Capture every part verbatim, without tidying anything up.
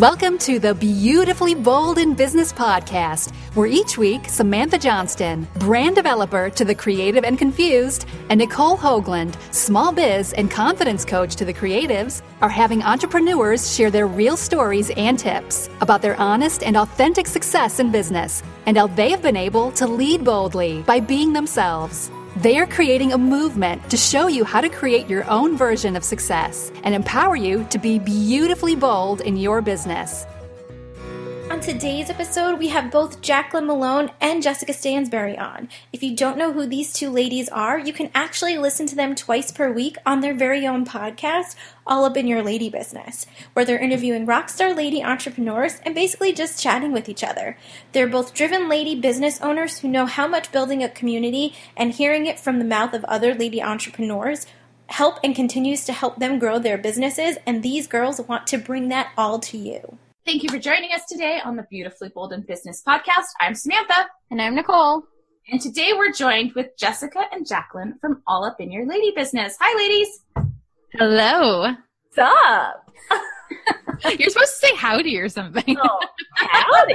Welcome to the Beautifully Bold in Business podcast, where each week Samantha Johnston, brand developer to the creative and confused, and Nicole Hoagland, small biz and confidence coach to the creatives, are having entrepreneurs share their real stories and tips about their honest and authentic success in business and how they have been able to lead boldly by being themselves. They are creating a movement to show you how to create your own version of success and empower you to be beautifully bold in your business. On today's episode, we have both Jacqueline Malone and Jessica Stansberry on. If you don't know who these two ladies are, you can actually listen to them twice per week on their very own podcast, All Up in Your Lady Business, where they're interviewing rockstar lady entrepreneurs and basically just chatting with each other. They're both driven lady business owners who know how much building a community and hearing it from the mouth of other lady entrepreneurs help and continues to help them grow their businesses, and these girls want to bring that all to you. Thank you for joining us today on the Beautifully Bold in Business podcast. I'm Samantha. And I'm Nicole. And today we're joined with Jessica and Jacqueline from All Up in Your Lady Business. Hi, ladies. Hello. What's up? You're supposed to say howdy or something. Oh, howdy.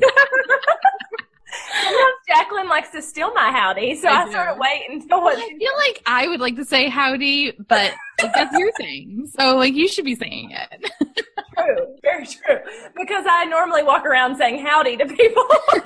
Sometimes Jacqueline likes to steal my howdy, so I, I sort of wait until what I feel like I would like to say howdy, but like, that's your thing. So, like, you should be saying it. True, very true. Because I normally walk around saying howdy to people.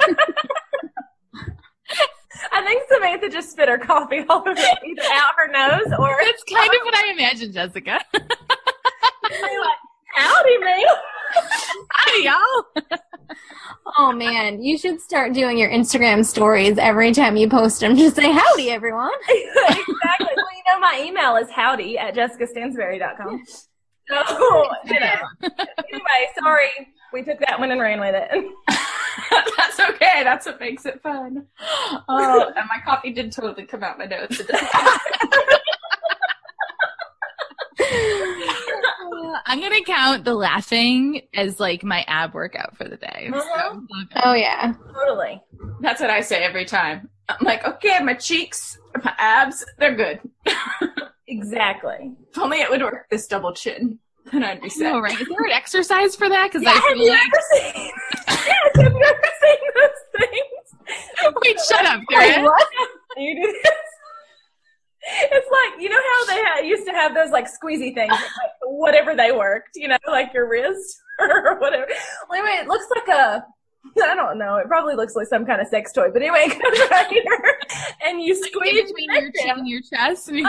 I think Samantha just spit her coffee all over either out her nose or... That's kind of what I imagine, Jessica. Like, howdy, man. Howdy, y'all. Oh, man. You should start doing your Instagram stories every time you post them. Just say, howdy, everyone. Exactly. Well, you know, my email is howdy at jessica stansberry dot com. So, you know. Anyway, sorry. We took that one and ran with it. That's okay. That's what makes it fun. Oh, and my coffee did totally come out my nose today. uh, I'm going to count the laughing as, like, my ab workout for the day. Uh-huh. So, oh, yeah. Totally. That's what I say every time. I'm like, okay, my cheeks, my abs, they're good. Exactly. If only it would work this double chin, then I'd be set. No, right? Is there an exercise for that? Because yeah, I have feel you like... ever seen? Yes, have you ever seen those things? Wait, shut up, Wait, Karen. what? You do this? It's like, you know how they ha- used to have those like squeezy things, like, whatever they worked, you know, like your wrist or whatever. Well, anyway, it looks like a, I don't know, it probably looks like some kind of sex toy, but anyway, it goes right here, and you Like squeeze in between your chin and your chest. And you...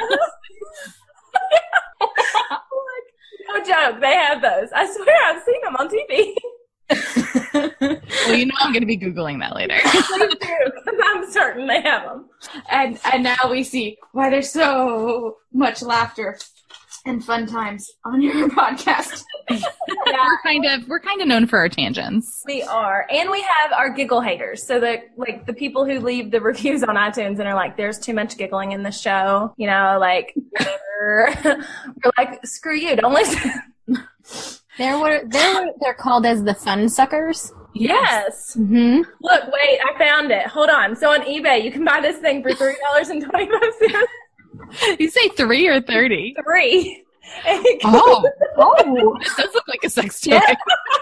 No joke, they have those. I swear I've seen them on T V. Well, you know I'm going to be Googling that later. Please do, because I'm certain they have them. And and now we see why there's so much laughter and fun times on your podcast. Yeah, we're kind of we're kind of known for our tangents. We are, and we have our giggle haters. So the like the people who leave the reviews on iTunes and are like, "There's too much giggling in the show," you know, like we're, we're like, "Screw you, don't listen." They're what they're what they're called as the fun suckers. Yes. Mm-hmm. Look, wait, I found it. Hold on. So on eBay, you can buy this thing for three dollars and twenty five cents. You say three or thirty? Three. Oh, oh, this does look like a sex toy. Yeah.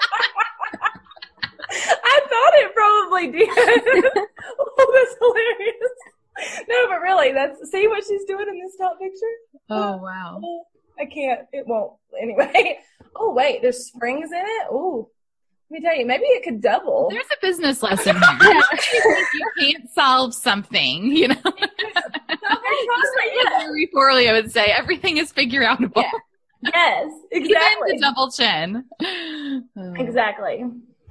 I thought it probably did. Oh, that's hilarious. No, but really, that's see what she's doing in this top picture? Oh, wow. I can't. It won't. Anyway. Oh, wait. There's springs in it? Ooh. Let me tell you, maybe it could double. There's a business lesson here. You can't solve something, you know. Marie Forleo would say, everything is figure outable. Yeah. Yes, exactly. Even the double chin. Exactly.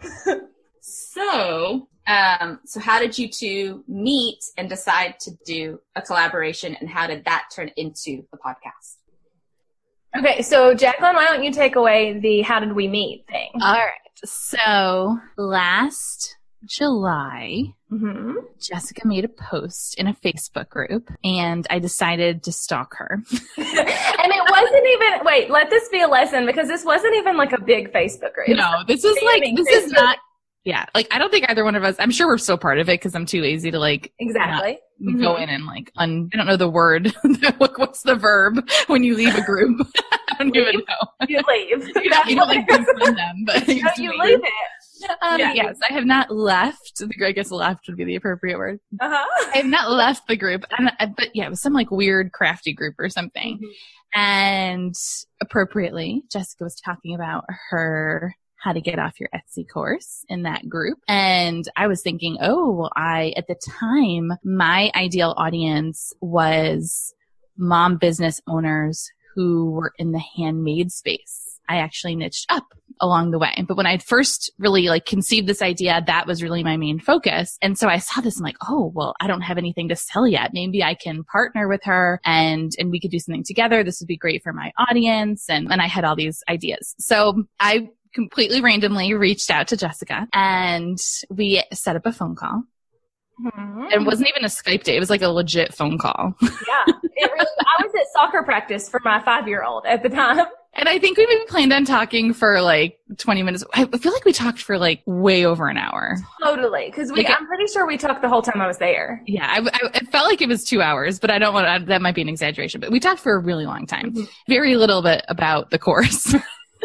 So, um, so how did you two meet and decide to do a collaboration, and how did that turn into the podcast? Okay, so Jacqueline, why don't you take away the how did we meet thing? All right. So last July, mm-hmm. Jessica made a post in a Facebook group, and I decided to stalk her. And it wasn't even, wait, let this be a lesson, because this wasn't even like a big Facebook group. No, this is like, this is not, yeah, like I don't think either one of us, I'm sure we're still part of it because I'm too lazy to like exactly mm-hmm. go in and like, un, I don't know the word, what's the verb when you leave a group? I don't even know. You leave. you don't, you don't like confront them, but No, you, you do leave it. Um, Yeah. Yes, I have not left. The I guess left would be the appropriate word. Uh-huh. I have not left the group, and uh, but yeah, it was some like weird crafty group or something. Mm-hmm. And appropriately, Jessica was talking about her how to get off your Etsy course in that group. And I was thinking, oh, well, I, at the time, my ideal audience was mom business owners who were in the handmade space. I actually niched up along the way. But when I first really like conceived this idea, that was really my main focus. And so I saw this, I'm like, oh, well, I don't have anything to sell yet. Maybe I can partner with her and, and we could do something together. This would be great for my audience. And, and I had all these ideas. So I completely randomly reached out to Jessica and we set up a phone call. Mm-hmm. It wasn't even a Skype date. It was like a legit phone call. Yeah. It really, I was at soccer practice for my five-year-old at the time. And I think we maybe planned on talking for like twenty minutes. I feel like we talked for like way over an hour. Totally. Because we, Like, I'm pretty sure we talked the whole time I was there. Yeah, I, I, it felt like it was two hours, but I don't want to, that might be an exaggeration. But we talked for a really long time. Mm-hmm. Very little bit about the course.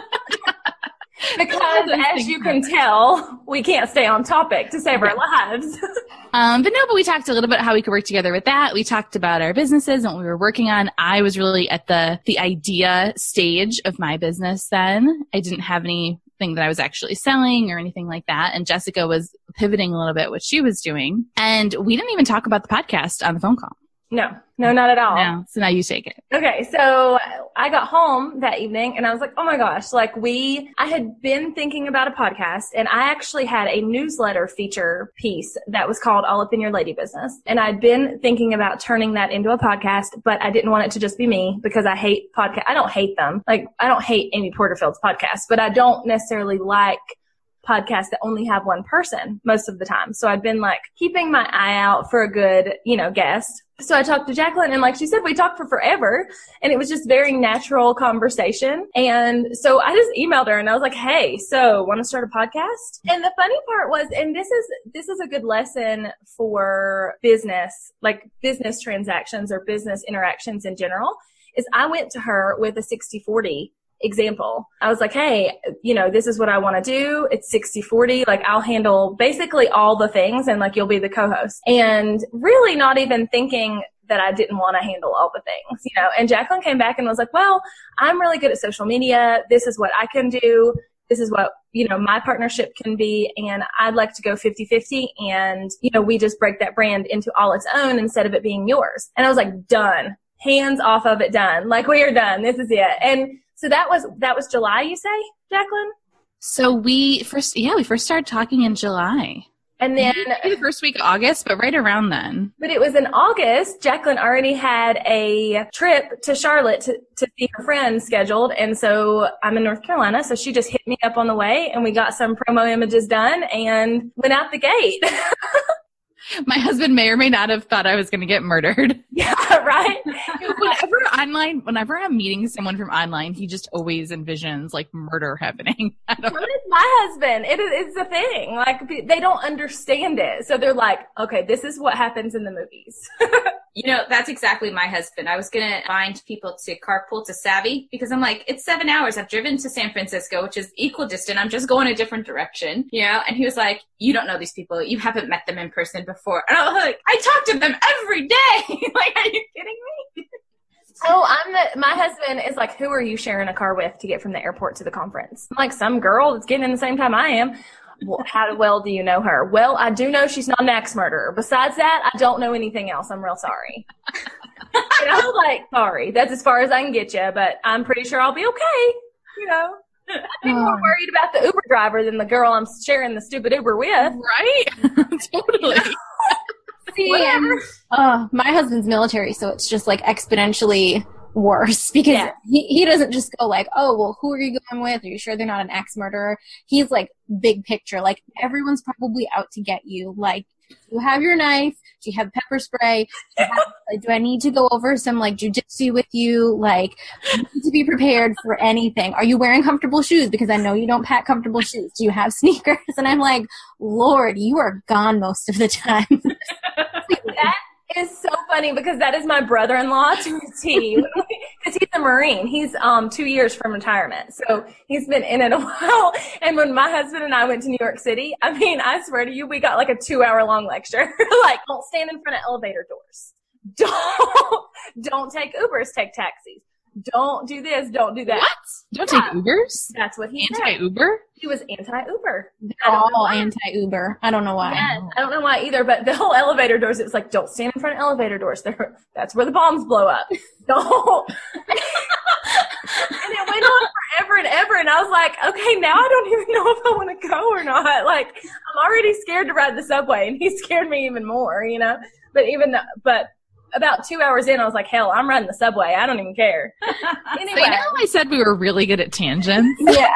Because as you can tell, we can't stay on topic to save our lives. Um, but no, but we talked a little bit how we could work together with that. We talked about our businesses and what we were working on. I was really at the, the idea stage of my business then. I didn't have anything that I was actually selling or anything like that. And Jessica was pivoting a little bit what she was doing. And we didn't even talk about the podcast on the phone call. No, no, not at all. No. So now you take it. Okay, so I got home that evening and I was like, oh my gosh, like we, I had been thinking about a podcast and I actually had a newsletter feature piece that was called All Up in Your Lady Business. And I'd been thinking about turning that into a podcast, but I didn't want it to just be me because I hate podcast. I don't hate them. Like I don't hate Amy Porterfield's podcast, but I don't necessarily like podcasts that only have one person most of the time. So I'd been like keeping my eye out for a good, you know, guest. So I talked to Jacqueline and like she said, we talked for forever and it was just very natural conversation. And so I just emailed her and I was like, hey, so want to start a podcast? And the funny part was, and this is, this is a good lesson for business, like business transactions or business interactions in general, is I went to her with a sixty forty example. I was like, hey, you know, this is what I want to do. It's sixty forty. Like I'll handle basically all the things and like you'll be the co-host. And really not even thinking that I didn't want to handle all the things, you know. And Jacqueline came back and was like, well, I'm really good at social media. This is what I can do. This is what, you know, my partnership can be. And I'd like to go fifty-fifty. And, you know, we just break that brand into all its own instead of it being yours. And I was like, done. Hands off of it, done. Like we are done. This is it. And so that was, that was July, you say, Jacqueline? So we first, yeah, we first started talking in July. And then Maybe the first week of August, but right around then. But it was in August. Jacqueline already had a trip to Charlotte to, to see her friends scheduled. And so I'm in North Carolina. So she just hit me up on the way and we got some promo images done and went out the gate. My husband may or may not have thought I was going to get murdered. Yeah, right? Whenever online, whenever I'm meeting someone from online, he just always envisions like murder happening. I don't So know. is my husband. It is, it's a thing. Like, they don't understand it. So they're like, okay, this is what happens in the movies. You know, that's exactly my husband. I was going to find people to carpool to Savvy because I'm like, it's seven hours. I've driven to San Francisco, which is equal distant. I'm just going a different direction, you know? And he was like, you don't know these people. You haven't met them in person before. And I was like, I talk to them every day. Like, are you kidding me? Oh, I'm the, my husband is like, who are you sharing a car with to get from the airport to the conference? I'm like, some girl that's getting in the same time I am. Well, how well do you know her? Well, I do know she's not an axe murderer. Besides that, I don't know anything else. I'm real sorry. And I was like, sorry, that's as far as I can get you, but I'm pretty sure I'll be okay. You know, I'd be more worried about the Uber driver than the girl I'm sharing the stupid Uber with. Right? Totally. See, and, uh, my husband's military, so it's just like exponentially worse because Yeah. he, he doesn't just go like, oh, well, who are you going with? Are you sure they're not an axe murderer? He's like big picture. Like everyone's probably out to get you. Like, do you have your knife? Do you have pepper spray? Do, you have, like, do I need to go over some like jujitsu with you? Like, you need to be prepared for anything. Are you wearing comfortable shoes? Because I know you don't pack comfortable shoes. Do you have sneakers? And I'm like, Lord, you are gone most of the time. That is so funny because that is my brother-in-law to a T. Because he's a Marine. He's um two years from retirement. So he's been in it a while. And when my husband and I went to New York City, I mean, I swear to you, we got like a two hour long lecture. Like, don't stand in front of elevator doors. Don't, don't take Ubers, take taxis. Don't do this, don't do that. What? Don't Yeah. take Ubers? That's what he said. Anti-Uber? He was anti-Uber. They're I don't know all why. anti-Uber. I don't know why. Yes, I don't know why either, but the whole elevator doors, it was like, don't stand in front of elevator doors. They're, that's where the bombs blow up. Don't. And it went on forever and ever, and I was like, okay, now I don't even know if I want to go or not. Like, I'm already scared to ride the subway, and he scared me even more, you know? But even, but about two hours in, I was like, hell, I'm riding the subway. I don't even care. Anyway. So you know how I said we were really good at tangents? Yeah.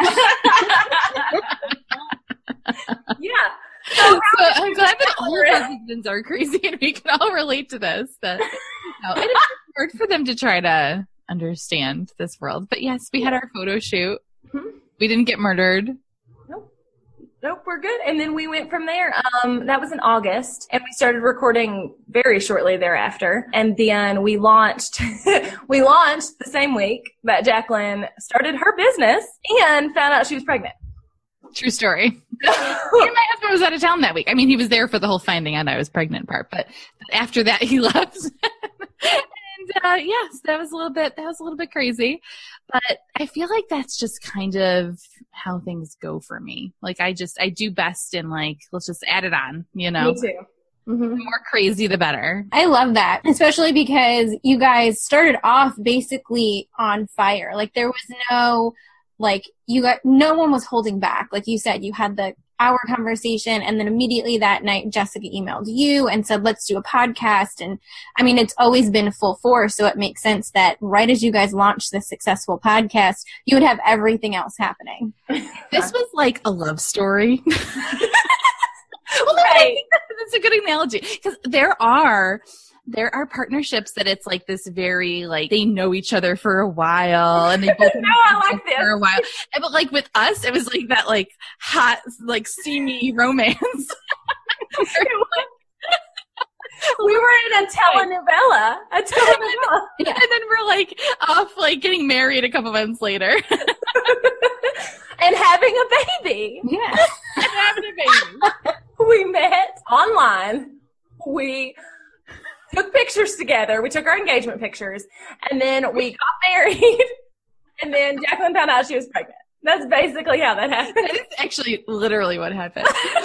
Yeah. So I'm glad that all of our husbands are crazy and we can all relate to this. That, you know, and it's hard for them to try to understand this world. But yes, we had our photo shoot. Mhm. We didn't get murdered. Nope. Nope, we're good. And then we went from there. Um, that was in August, and we started recording very shortly thereafter. And then we launched, we launched the same week that Jacqueline started her business and found out she was pregnant. True story. And my husband was out of town that week. I mean, he was there for the whole finding out I was pregnant part, but after that he left. And uh, yes, that was a little bit, that was a little bit crazy, but I feel like that's just kind of how things go for me. Like I just, I do best in like, let's just add it on, you know, Me too. Mm-hmm. the more crazy, the better. I love that, especially because you guys started off basically on fire. Like there was no, like you got, no one was holding back. Like you said, you had the hour conversation, and then immediately that night, Jessica emailed you and said, let's do a podcast. And I mean, it's always been full force. So it makes sense that right as you guys launched this successful podcast, you would have everything else happening. This was like a love story. Well, no, I Right. think that's a good analogy because there are there are partnerships that it's like this very like they know each other for a while and they both No, I like this. for a while. And, but like with us, it was like that like hot like steamy romance. We were in a telenovela. A telenovela. And then we're like off like getting married a couple months later And having a baby. Yeah. and having a baby. We met online. We took pictures together. We took our engagement pictures. And then we got married. And then Jacqueline found out she was pregnant. That's basically how that happened. That is actually literally what happened.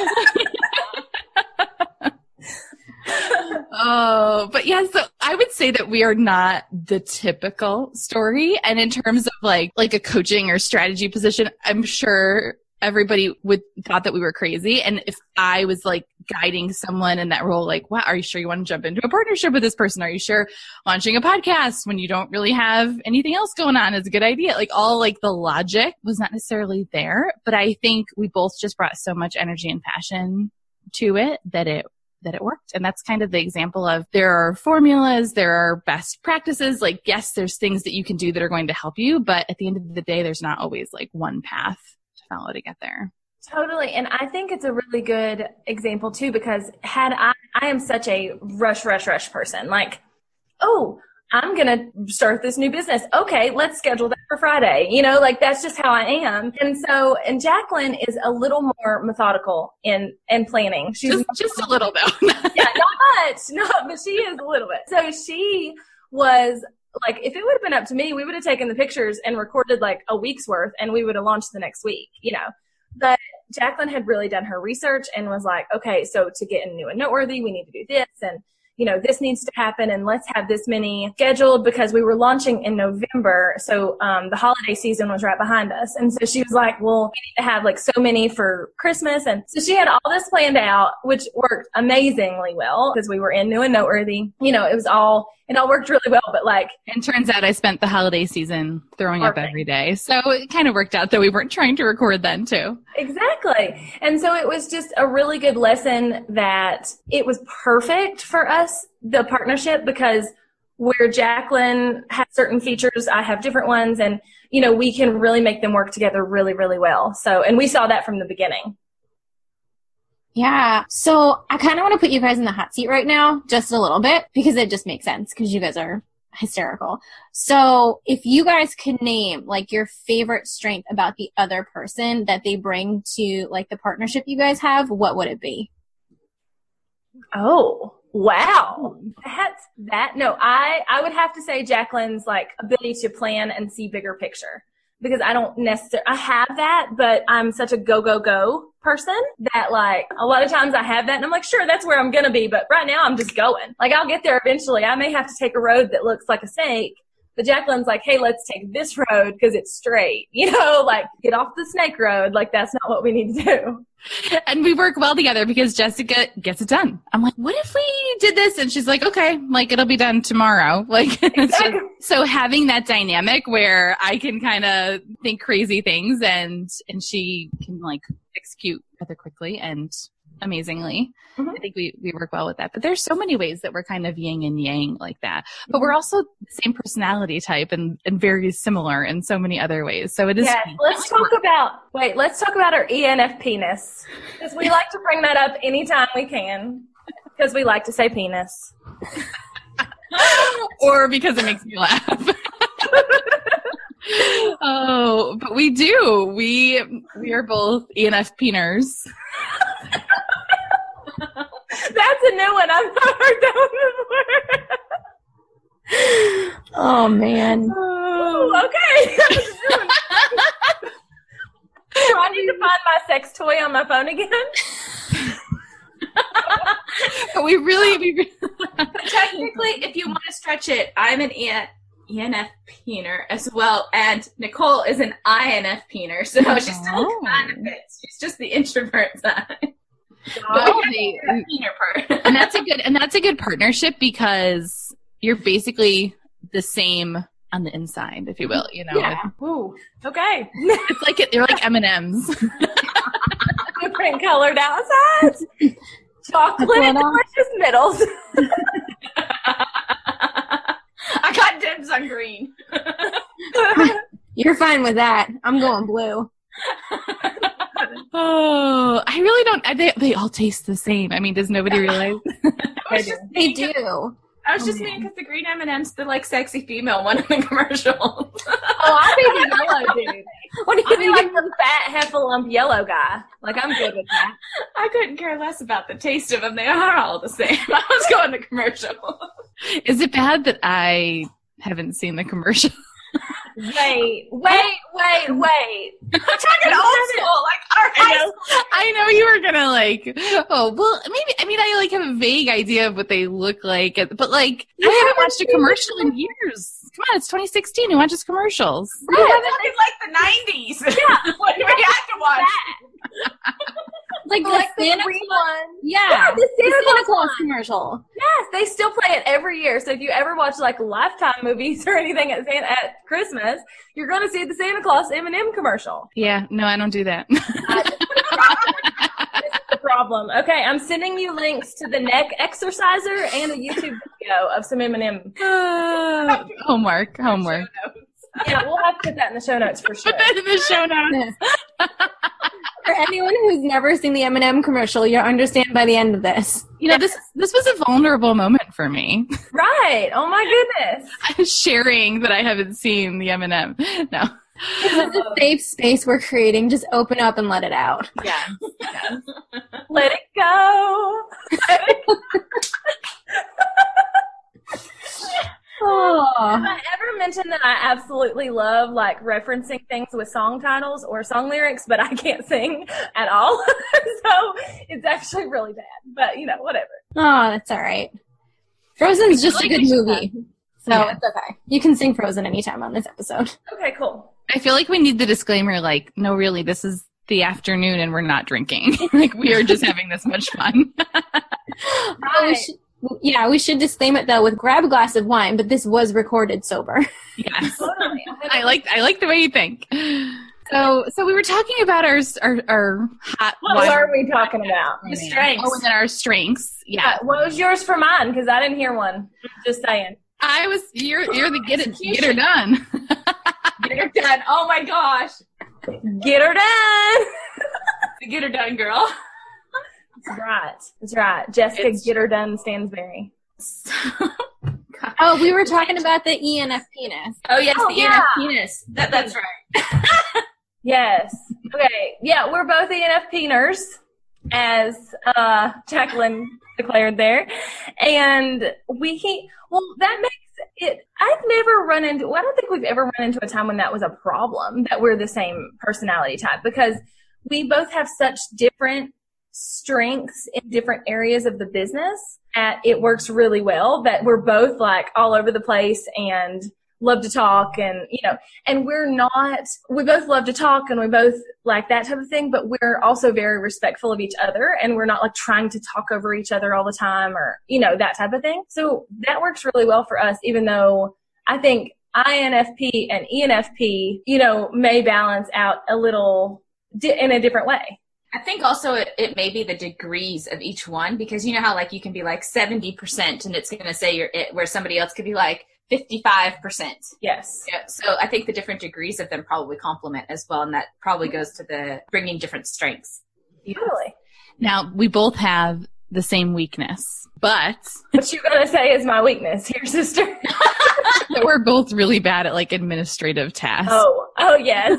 Oh, but yeah, so I would say that we are not the typical story. And in terms of like, like a coaching or strategy position, I'm sure everybody would thought that we were crazy. And if I was like guiding someone in that role, like, wow, are you sure you want to jump into a partnership with this person? Are you sure launching a podcast when you don't really have anything else going on is a good idea? Like all like the logic was not necessarily there, but I think we both just brought so much energy and passion to it that it that it worked. And that's kind of the example of there are formulas, there are best practices. Like, yes, there's things that you can do that are going to help you, but at the end of the day, there's not always like one path to follow to get there. Totally. And I think it's a really good example too, because had I, I am such a rush, rush, rush person. Like, oh, I'm going to start this new business. Okay, let's schedule that for Friday. You know, like that's just how I am. And so, and Jacqueline is a little more methodical in, in planning. She's Just, just a little though. yeah, not much. No, but she is a little bit. So she was like, if it would have been up to me, we would have taken the pictures and recorded like a week's worth and we would have launched the next week, you know. But Jacqueline had really done her research and was like, okay, so to get in new and noteworthy, we need to do this. And you know, this needs to happen and let's have this many scheduled because we were launching in November. So um, the holiday season was right behind us. And so she was like, well, we need to have like so many for Christmas. And so she had all this planned out, which worked amazingly well because we were in new and noteworthy. You know, it was all, it all worked really well, but like. And turns out I spent the holiday season throwing Perfect. up every day. So it kind of worked out that we weren't trying to record then too. Exactly. And so it was just a really good lesson that it was perfect for us, the partnership, because where Jacqueline has certain features, I have different ones, and, you know, we can really make them work together really, really well. So, and we saw that from the beginning. Yeah. So I kind of want to put you guys in the hot seat right now, just a little bit, because it just makes sense because you guys are hysterical. So if you guys could name like your favorite strength about the other person that they bring to like the partnership you guys have, what would it be? Oh, wow. That's that. No, I, I would have to say Jacqueline's like ability to plan and see bigger picture, because I don't necessarily, I have that, but I'm such a go, go, go person that like a lot of times I have that and I'm like, sure, that's where I'm going to be. But right now I'm just going. Like I'll get there eventually. I may have to take a road that looks like a snake. But Jacqueline's like, hey, let's take this road because it's straight. You know, like get off the snake road. Like that's not what we need to do. And we work well together because Jessica gets it done. I'm like, what if we did this? And she's like, okay, like it'll be done tomorrow. Like, Exactly. so having that dynamic where I can kind of think crazy things and, and she can like execute rather quickly and amazingly. Mm-hmm. I think we, we work well with that. But there's so many ways that we're kind of yin and yang like that. But we're also the same personality type and, and very similar in so many other ways. So it is. Yeah, let's talk about, wait, let's talk about our E N F P-ness. Because we like to bring that up anytime we can. Because we like to say penis. Or because it makes me laugh. Oh, but we do. We we are both E N F P-ners. That's a new one. I've not heard that one before. Oh, man. Ooh, okay. Do I need to find my sex toy on my phone again? But we really, we But technically, if you want to stretch it, I'm an E N F P-er as well, and Nicole is an I N F P-er, so she still Oh. kind of fits. She's just the introvert side. well, they, P-er part. and that's a good and that's a good partnership because you're basically the same on the inside, if you will. You know, Yeah. Ooh. Okay. it's like it, they're like M and M's. Different colored outsides. Chocolate That's and what I'm- delicious middles. I got dibs on green. You're fine with that. I'm going blue. Oh, I really don't. I, they they all taste the same. I mean, does nobody realize? I was just, They do. I was just meaning because the green M and M's, the like sexy female one in the commercial. Oh, I'll be the yellow dude. What do I'll be you like the fat heffalump yellow guy. Like I'm good with that. I couldn't care less about the taste of them. They are all the same. I was going the commercial. Is it bad that I haven't seen the commercial? Wait, wait, wait, wait. I'm talking old school, like our I high know, I know you were gonna like, oh, well, maybe, I mean, I like have a vague idea of what they look like, but like, I haven't watched a commercial in years. Come on, it's twenty sixteen. Who watches commercials? school. Yeah, it's like the nineties. Yeah, when we had to watch. like the Like the Santa green Claus? one. Yeah, Yeah, the Santa Santa Claus Claus one. commercial. Yes, they still play it every year. So if you ever watch like Lifetime movies or anything at Santa, at Christmas, you're going to see the Santa Claus M and M commercial. Yeah, no, I don't do that. This is the problem. Okay, I'm sending you links to the neck exerciser and a YouTube video of some M and M. Uh, homework, homework. Yeah, we'll have to put that in the show notes for sure. Put that in the show notes. For anyone who's never seen the M and M commercial, you'll understand by the end of this. You know, this this was a vulnerable moment for me. Right. Oh my goodness. I'm sharing that I haven't seen the M and M. No. This is a safe space we're creating. Just open up and let it out. Yeah. Yeah. Let it go. Let it go. Oh. Have I ever mentioned that I absolutely love like referencing things with song titles or song lyrics, but I can't sing at all? So it's actually really bad. But you know, whatever. Oh, that's all right. Frozen's just a like good we should movie. So Yeah. it's okay. You can sing Frozen anytime on this episode. Okay, cool. I feel like we need the disclaimer, like, no, really, this is the afternoon and we're not drinking. Like, we are just having this much fun. Oh, we should, yeah, we should disclaim it though with grab a glass of wine, but this was recorded sober. Yes. Totally. I like I like the way you think. So so we were talking about our our, our hot What wine were we talking about? The strengths. Oh, and then our strengths. Yeah. What was yours for mine? Because I didn't hear one. Just saying. I was you're you're the get it get her done. Get her done. Oh my gosh. Get her done. The get her done girl. That's right. That's right. Jessica It's- Get Her Done Stansberry. God. Oh, we were talking about the E N F penis. Oh, yes, Oh, the yeah. E N F penis. That, that's right. Yes. Okay. Yeah, we're both E N F P-ners, as uh, Jacqueline declared there. And we, well, that makes it, I've never run into, well, I don't think we've ever run into a time when that was a problem, that we're the same personality type, because we both have such different strengths in different areas of the business. And it works really well that we're both like all over the place and love to talk, and, you know, and we're not, we both love to talk and we both like that type of thing, but we're also very respectful of each other, and we're not like trying to talk over each other all the time, or, you know, that type of thing. So that works really well for us, even though I think I N F P and E N F P, you know, may balance out a little di- in a different way. I think also it, it may be the degrees of each one, because you know how like you can be like seventy percent and it's going to say you're it, where somebody else could be like fifty-five percent. Yes. Yeah, so I think the different degrees of them probably complement as well, and that probably goes to the bringing different strengths. Totally. Now, we both have the same weakness, but What you gonna say is my weakness here, sister? that we're both really bad at like administrative tasks. Oh, oh yes.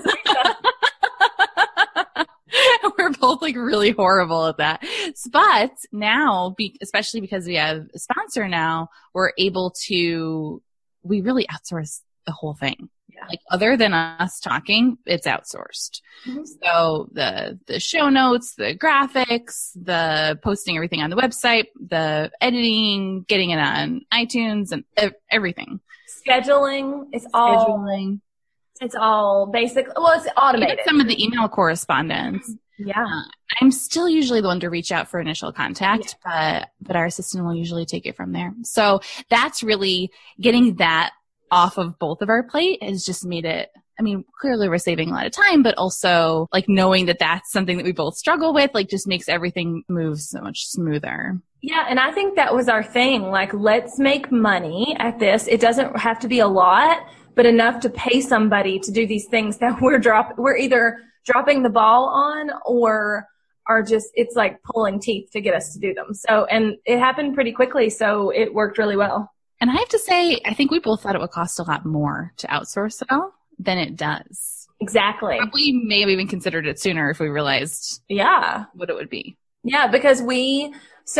We're both like really horrible at that. But now, be, especially because we have a sponsor now, we're able to, we really outsource the whole thing. Yeah. Like other than us talking, it's outsourced. Mm-hmm. So the, the show notes, the graphics, the posting everything on the website, the editing, getting it on iTunes, and ev- everything. Scheduling is all, Scheduling. it's all basic. Well, it's automated. Even some of the email correspondence. Yeah. Uh, I'm still usually the one to reach out for initial contact, yeah. but but our assistant will usually take it from there. So that's really getting that off of both of our plate has just made it, I mean, clearly we're saving a lot of time, but also like knowing that that's something that we both struggle with, like just makes everything move so much smoother. Yeah, and I think that was our thing. Like, let's make money at this. It doesn't have to be a lot, but enough to pay somebody to do these things that we're drop. We're either dropping the ball on or are just, it's like pulling teeth to get us to do them. So, and it happened pretty quickly, so it worked really well. And I have to say, I think we both thought it would cost a lot more to outsource though than it does. Exactly. We may have even considered it sooner if we realized Yeah. what it would be. Yeah, because we,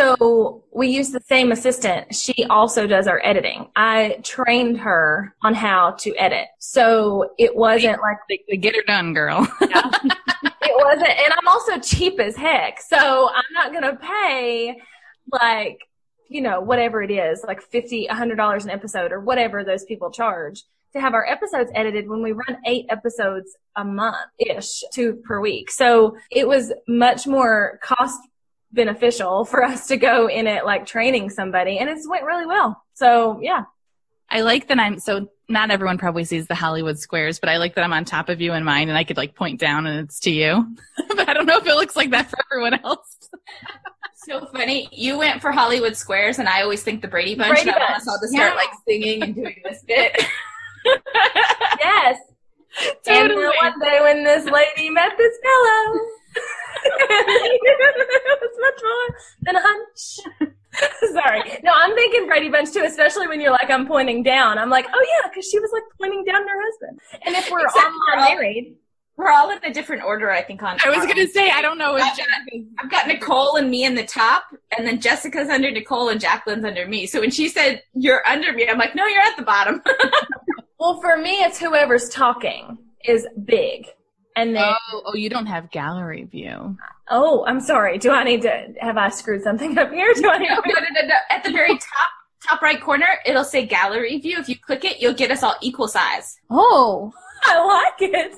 so we use the same assistant. She also does our editing. I trained her on how to edit. So it wasn't like, They, they get her done, girl. yeah, it wasn't, and I'm also cheap as heck. So I'm not going to pay like, you know, whatever it is, like fifty dollars, one hundred dollars an episode or whatever those people charge to have our episodes edited when we run eight episodes a month-ish, two per week. So it was much more cost beneficial for us to go in it like training somebody, and it's went really well. So yeah. I like that I'm, so not everyone probably sees the Hollywood squares, but I like that I'm on top of you and mine and I could like point down and it's to you. But I don't know if it looks like that for everyone else. So funny. You went for Hollywood Squares, and I always think the Brady Bunch. Brady and I want Bunch. us all to start Yeah. like singing and doing this bit. Yes. And then one day when this lady met this fellow, it was much more than a hunch. Sorry. No, I'm thinking Brady Bunch too, especially when you're like, I'm pointing down. I'm like, oh yeah, because she was like pointing down at her husband. And if we're Except all we're all- married. We're all in a different order, I think. On I was our going to own. say, I don't know if I've got, I've got Nicole and me in the top, and then Jessica's under Nicole and Jacqueline's under me. So when she said, you're under me, I'm like, no, you're at the bottom. Well, for me, it's whoever's talking is big. And then, Oh, oh, you don't have gallery view. oh, I'm sorry. Do I need to, have I screwed something up here? Do I need No, to? no, no, no. At the very top, top right corner, it'll say gallery view. If you click it, you'll get us all equal size. Oh. I like it.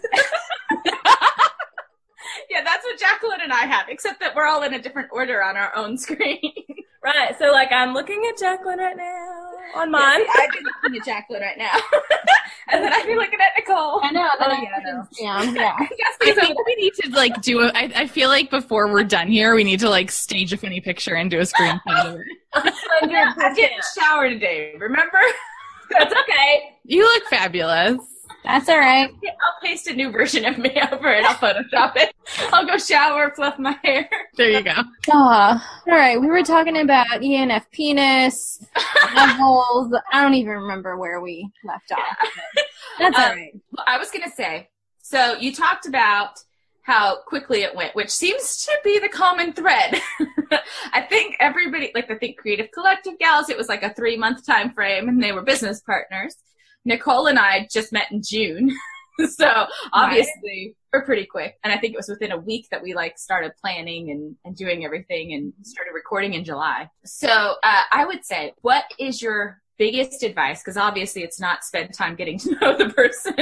Yeah, that's what Jacqueline and I have, except that we're all in a different order on our own screen. Right. So, like, I'm looking at Jacqueline right now on mine. I'd be looking at Jacqueline right now. And then I'd be looking at Nicole. I know. Then Oh, I yeah, can no. stand, yeah. I think we need to like do a, I, I feel like before we're done here, we need to like stage a funny picture and do a screen of it. one hundred I percent. didn't shower today, remember? That's okay. You look fabulous. That's all right. I'll paste a new version of me over and I'll Photoshop it. I'll go shower, fluff my hair. There you go. Oh, all right. We were talking about E N F penis, levels. I don't even remember where we left off. That's all um, right. I was going to say, so you talked about how quickly it went, which seems to be the common thread. I think everybody, like the Think Creative Collective gals, it was like a three month time frame and they were business partners. Nicole and I just met in June. So obviously we're pretty quick. And I think it was within a week that we like started planning and, and doing everything and started recording in July. So uh, I would say, what is your biggest advice? Because obviously it's not spend time getting to know the person.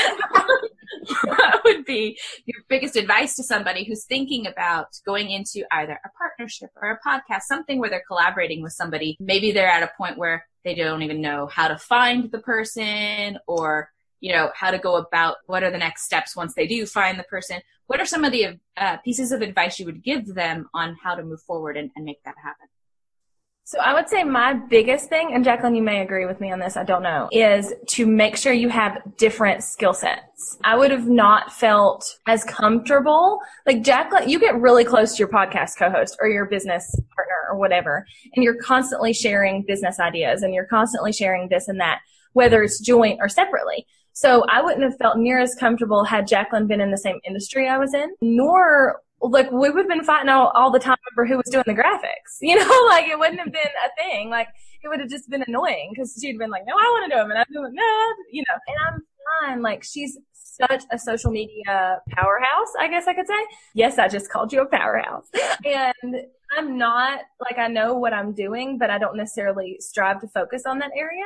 What would be your biggest advice to somebody who's thinking about going into either a partnership or a podcast, something where they're collaborating with somebody? Maybe they're at a point where they don't even know how to find the person, or, you know, how to go about what are the next steps once they do find the person. What are some of the uh, pieces of advice you would give them on how to move forward and, and make that happen? So I would say my biggest thing, and Jacqueline, you may agree with me on this, I don't know, is to make sure you have different skill sets. I would have not felt as comfortable. Like Jacqueline, you get really close to your podcast co-host or your business partner or whatever, and you're constantly sharing business ideas and you're constantly sharing this and that, whether it's joint or separately. So I wouldn't have felt near as comfortable had Jacqueline been in the same industry I was in, nor like we would have been fighting all, all the time over who was doing the graphics, you know, like it wouldn't have been a thing. Like it would have just been annoying because she'd been like, no, I want to do them. And I'd be like, no, you know, and I'm fine. Like she's such a social media powerhouse, I guess I could say. Yes, I just called you a powerhouse. And I'm not like, I know what I'm doing, but I don't necessarily strive to focus on that area.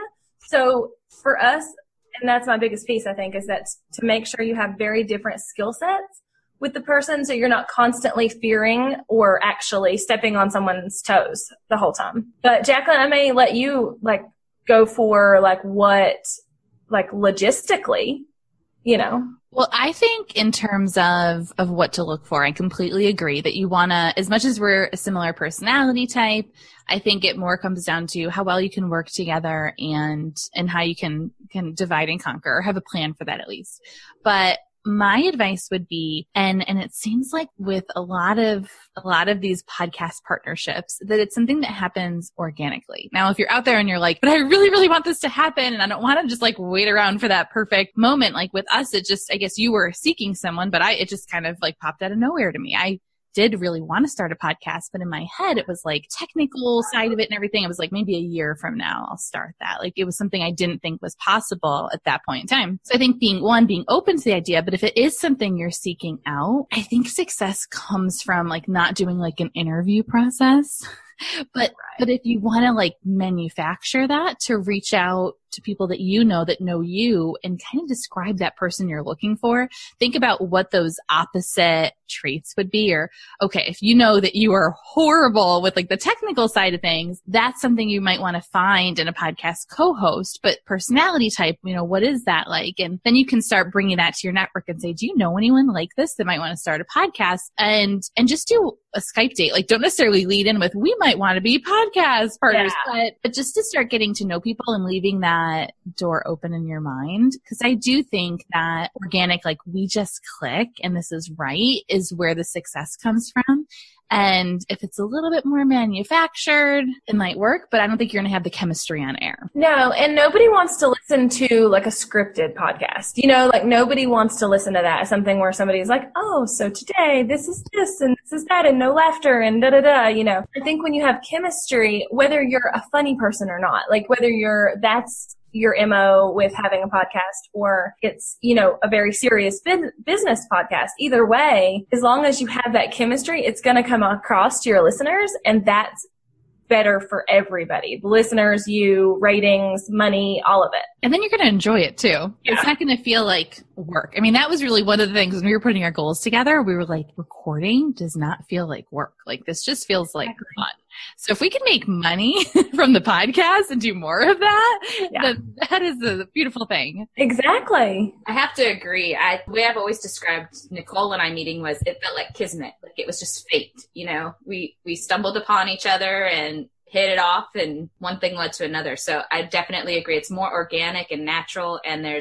So for us, and that's my biggest piece, I think, is that to make sure you have very different skill sets with the person, so you're not constantly fearing or actually stepping on someone's toes the whole time. But Jacqueline, I may let you like go for like what, like logistically, you know. Well, I think in terms of, of what to look for, I completely agree that you want to, as much as we're a similar personality type, I think it more comes down to how well you can work together and, and how you can, can divide and conquer, or have a plan for that at least. But my advice would be, and, and it seems like with a lot of, a lot of these podcast partnerships, that it's something that happens organically. Now, if you're out there and you're like, but I really, really want this to happen and I don't want to just like wait around for that perfect moment. Like with us, it just, I guess you were seeking someone, but I, it just kind of like popped out of nowhere to me. I did really want to start a podcast, but in my head, it was like technical side of it and everything. It was like maybe a year from now, I'll start that. Like it was something I didn't think was possible at that point in time. So I think being one, being open to the idea, but if it is something you're seeking out, I think success comes from like not doing like an interview process. But, but if you want to like manufacture that, to reach out to people that you know that know you and kind of describe that person you're looking for, think about what those opposite traits would be. Or, okay, if you know that you are horrible with like the technical side of things, that's something you might want to find in a podcast co-host. But personality type, you know, what is that like? And then you can start bringing that to your network and say, do you know anyone like this that might want to start a podcast? And, and just do a Skype date. Like don't necessarily lead in with, we might want to be podcast partners, yeah. but, but just to start getting to know people and leaving that door open in your mind. Cause I do think that organic, like we just click and this is right, is where the success comes from. And if it's a little bit more manufactured, it might work, but I don't think you're going to have the chemistry on air. No, and nobody wants to listen to like a scripted podcast. You know, like nobody wants to listen to that. Something where somebody's like, oh, so today this is this and this is that and no laughter and da da da, you know. I think when you have chemistry, whether you're a funny person or not, like whether you're, that's your M O with having a podcast or it's, you know, a very serious business podcast. Either way, as long as you have that chemistry, it's going to come across to your listeners, and that's better for everybody. The listeners, you, ratings, money, all of it. And then you're going to enjoy it too. Yeah. It's not going to feel like work. I mean, that was really one of the things when we were putting our goals together. We were like, recording does not feel like work. Like this just feels like fun. So if we can make money from the podcast and do more of that, yeah. then that is a beautiful thing. Exactly. I have to agree. I, the way I've always described Nicole and I meeting was it felt like kismet. Like it was just fate. You know, we, we stumbled upon each other and hit it off, and one thing led to another. So I definitely agree. It's more organic and natural, and there's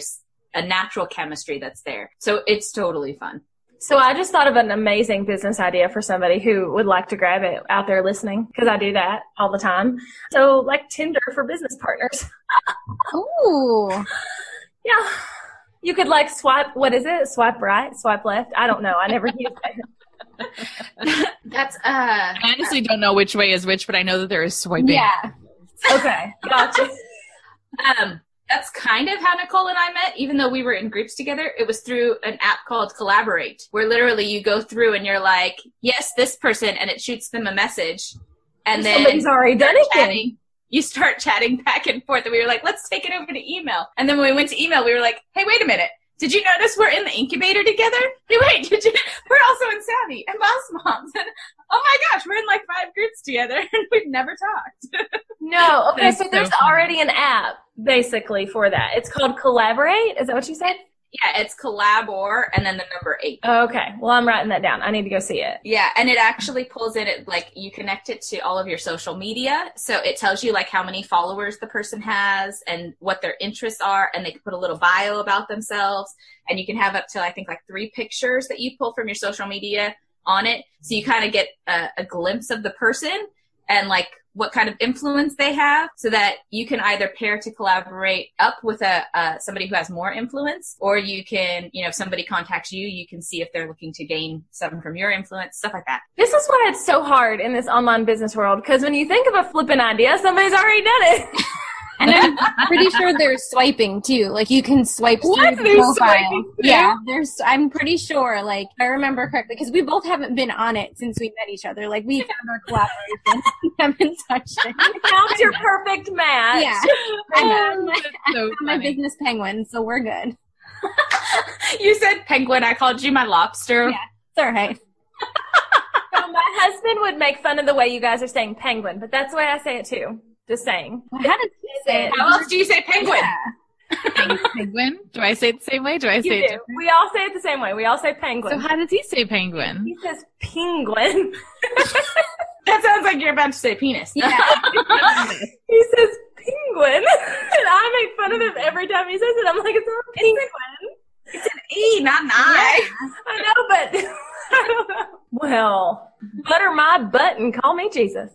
a natural chemistry that's there. So it's totally fun. So I just thought of an amazing business idea for somebody who would like to grab it out there listening, because I do that all the time. So like Tinder for business partners. Ooh. Yeah. You could like swipe, what is it? Swipe right, swipe left. I don't know. I never used it. That's, uh, I honestly don't know which way is which, but I know that there is swiping. Yeah. Okay. Gotcha. um, That's kind of how Nicole and I met, even though we were in groups together. It was through an app called Collaborate, where literally you go through and you're like, yes, this person, and it shoots them a message. And then Somebody's already done it. chatting, you start chatting back and forth. And we were like, let's take it over to email. And then when we went to email, we were like, hey, wait a minute. Did you notice we're in the incubator together? Hey, wait, did you? We're also in Savvy and Boss Moms. And oh my gosh, we're in like five groups together and we've never talked. No. Okay. That's So so there's funny. already an app basically for that. It's called Collaborate. Is that what you said? Yeah, it's Collabor and then the number eight. Okay. Well, I'm writing that down. I need to go see it. Yeah, and it actually pulls in it, like, you connect it to all of your social media. So it tells you, like, how many followers the person has and what their interests are, and they can put a little bio about themselves. And you can have up to, I think, like, three pictures that you pull from your social media on it. So you kind of get a, a glimpse of the person and, like, what kind of influence they have, so that you can either pair to collaborate up with a uh, somebody who has more influence, or you can, you know, if somebody contacts you, you can see if they're looking to gain something from your influence, stuff like that. This is why it's so hard in this online business world, because when you think of a flipping idea, somebody's already done it. And I'm pretty sure there's swiping too. Like you can swipe through What? the There's profile. swiping too? Yeah, there's. I'm pretty sure. Like I remember correctly because we both haven't been on it since we met each other. Like we found our collaboration, we haven't touched it. Found your perfect match. Yeah, I know. That's I so found my funny. business penguin, so we're good. You said penguin, I called you my lobster. Yeah. It's all right. So my husband would make fun of the way you guys are saying penguin, but that's the way I say it too. Just saying. Well, how did you say it? How else do you say penguin? Yeah. Penguin? Do I say it the same way? Do I You say it do. different? We all say it the same way. We all say penguin. So how does he say penguin? He says penguin. That sounds like you're about to say penis. Yeah. He says penguin. And I make fun of him every time he says it. I'm like, it's not penguin. It's an E, not an I. I know, but I don't know. Well, butter my butt and call me Jesus.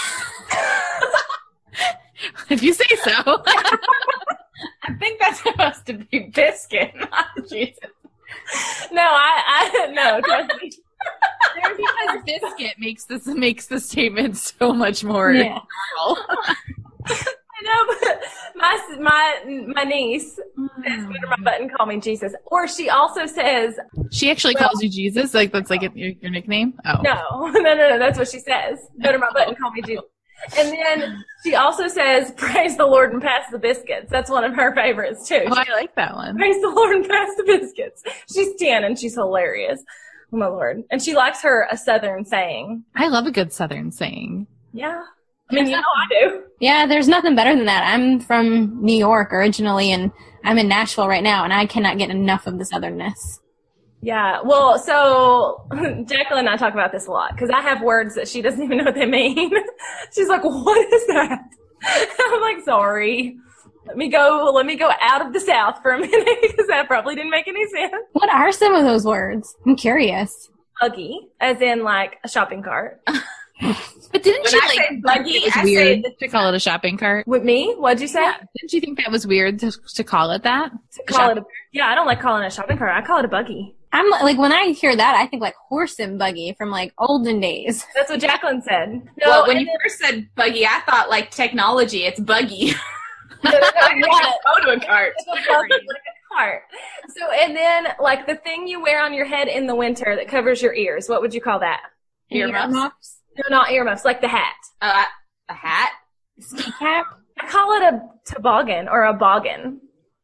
If you say so. I think that's supposed to be biscuit, not Jesus. No, I, I, no, trust me. Because biscuit makes this makes the statement so much more Yeah. real. I know, but my, my, my niece says, butter my butt and call me Jesus. Or she also says, She actually Well- calls you Jesus? Like that's like your, your nickname? Oh. no, no, no, no, that's what she says. Butter my butt and call me Jesus. And then she also says, praise the Lord and pass the biscuits. That's one of her favorites too. Oh, I like that one. Praise the Lord and pass the biscuits. She's ten and she's hilarious. Oh my Lord. And she likes her a Southern saying. I love a good Southern saying. Yeah. I mean, you know I do. Yeah, there's nothing better than that. I'm from New York originally, and I'm in Nashville right now, and I cannot get enough of the southernness. Yeah. Well, so Jacqueline and I talk about this a lot because I have words that she doesn't even know what they mean. She's like, what is that? I'm like, sorry. Let me go, let me go out of the South for a minute because that probably didn't make any sense. What are some of those words? I'm curious. Buggy, as in like a shopping cart. But didn't When you I like say buggy, think it was I weird say- to call it a shopping cart? With me? What'd you say? Yeah. Didn't you think that was weird to, to call it that? To call it a, yeah, I don't like calling it a shopping cart. I call it a buggy. I'm like, when I hear that, I think like horse and buggy from like olden days. That's what Jacqueline said. No, Well, when and you first said buggy, I thought like technology. It's buggy. then- no, no, yeah. Go to a cart. Like a cart. So, and then like the thing you wear on your head in the winter that covers your ears, what would you call that? Earmuffs. No, not earmuffs, like the hat. Uh, a hat. Ski cap? I call it a toboggan or a boggin.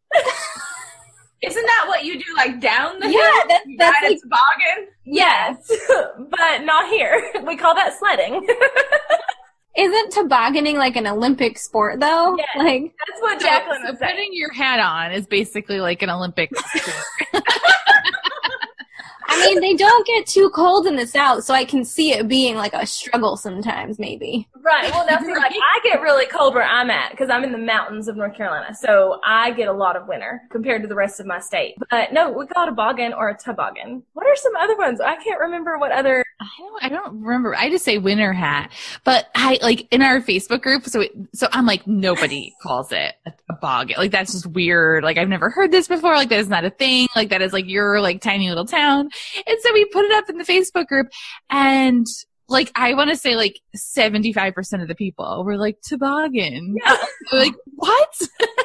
Isn't that what you do, like down the Yeah, hill? that's- You that's ride a like- toboggan. Yes, but not here. We call that sledding. Isn't tobogganing like an Olympic sport though? Yes. Like, That's what So, Jacqueline so would say. putting your hat on is basically like an Olympic sport. I mean, they don't get too cold in the South, so I can see it being like a struggle sometimes, maybe. Right. Well, now see, like I get really cold where I'm at because I'm in the mountains of North Carolina, so I get a lot of winter compared to the rest of my state. But no, we call it a boggin or a toboggan. What are some other ones? I can't remember what other. I don't, I don't remember. I just say winter hat, but I like in our Facebook group. So, it, so I'm like, nobody calls it a, a boggin. Like that's just weird. Like I've never heard this before. Like that is not a thing. Like that is like your like tiny little town. And so we put it up in the Facebook group, and like I want to say like seventy-five percent of the people were like toboggan. Yeah. Like what?